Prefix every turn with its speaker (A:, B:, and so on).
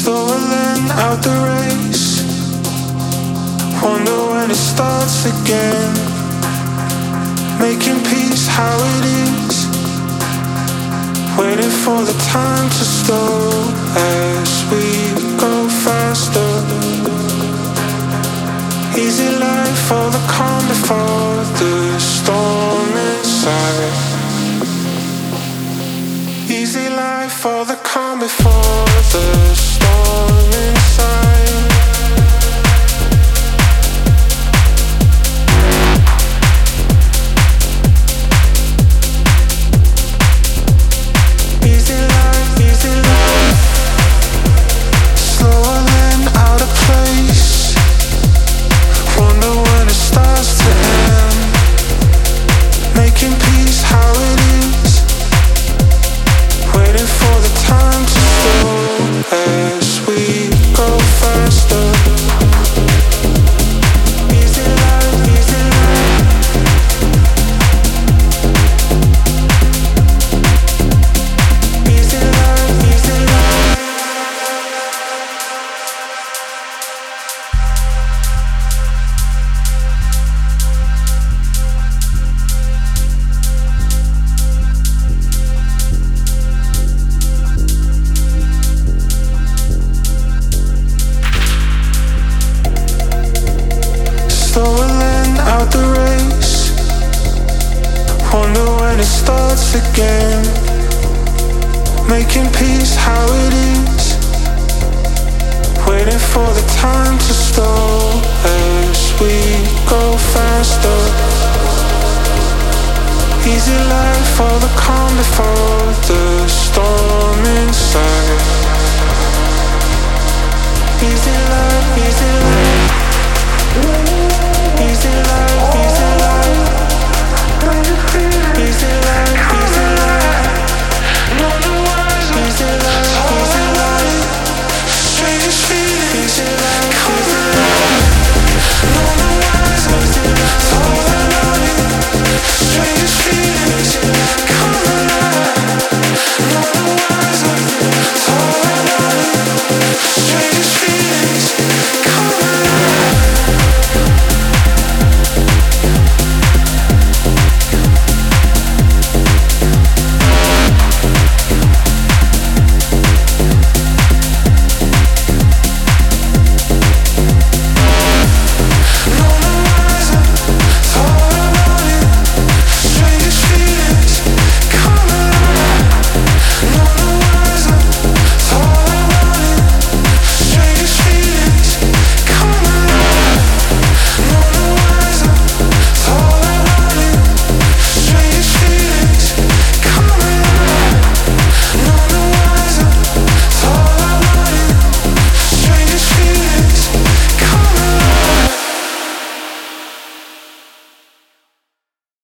A: Stalling out the race. Wonder when it starts again. Making peace how it is. Waiting for the time to slow as we go faster. Easy life for the calm before the storm inside. Easy life for the calm before the storm inside. Easy life, easy life. Slower than out of place. Wonder when it starts to end. Making peace how it is. Waiting for the time to slow as we go faster. Easy life, easy life. Easy life, easy life. Stalling out the race. Wonder when it starts again. Making peace how it is. Waiting for the time to slow as we go faster. Easy life for the calm before the storm inside. Easy life, easy life. Easy life, easy life. Easy life, easy life. Easy life, easy life. Strangest feeling. Easy life, easy life. Easy life, easy life. Strangest feeling.